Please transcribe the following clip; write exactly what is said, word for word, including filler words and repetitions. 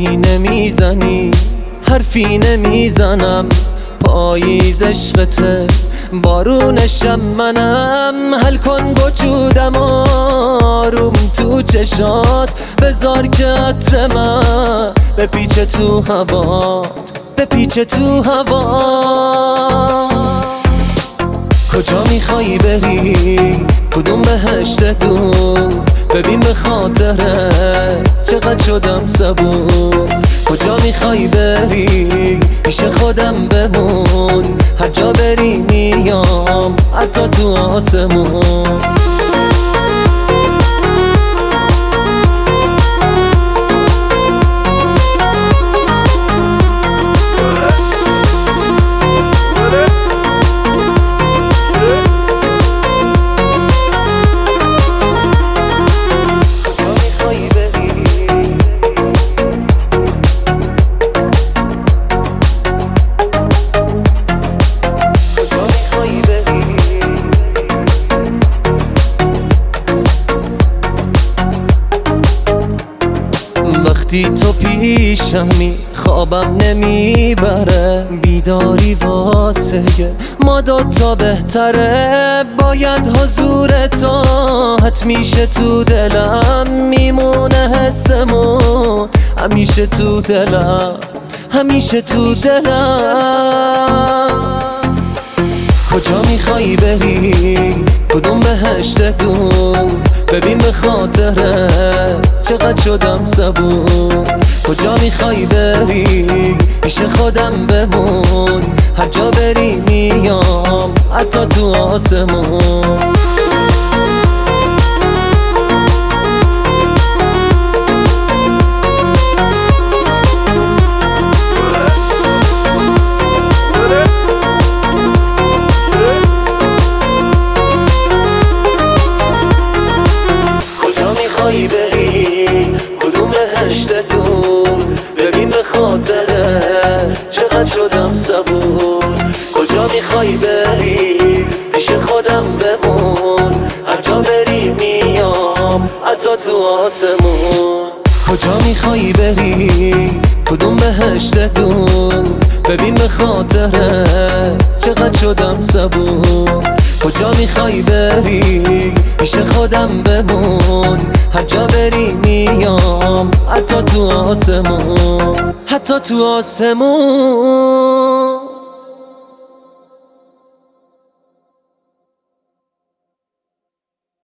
حرفی نمیزنی حرفی نمیزنم، پاییز عشقته بارونشم منم. حل کن وجودم آروم تو چشات، بذار که عطر من بپیچه تو هوات، بپیچه تو هوات. کجا میخوایی بری؟ کدوم بهشت دور؟ ببین به خاطره چقدر شدم صبور. کجا میخوایی بری؟ پیش خودم بمون، هر جا بری میام حتی تو آسمون. وقتی تو پیشمی خوابم نمیبره، بیداری واسه ما دوتا بهتره. باید حضور تو حتمیشه تو دلم، میمونه حسمون همیشه تو دلم، همیشه تو دلم. کجا میخوایی بری؟ کدوم بهشت دور؟ ببین به خاطره چقدر شدم صبور. کجا میخوایی بری؟ پیش خودم بمون، هر جا بری میام حتی تو آسمون. بری کدوم بهشت دور؟ ببین به خاطره چقدر شدم صبور. کجا میخوایی بری؟ پیش خودم بمون، هر جا بری میام حتی تو آسمون. کجا میخوایی بری؟ کدوم بهشت دور؟ ببین به خاطره چقدر شدم صبور. کجا میخوایی بری؟ پیش خودم بمون، هر جا بری میام حتی تو آسمون، حتی تو آسمون.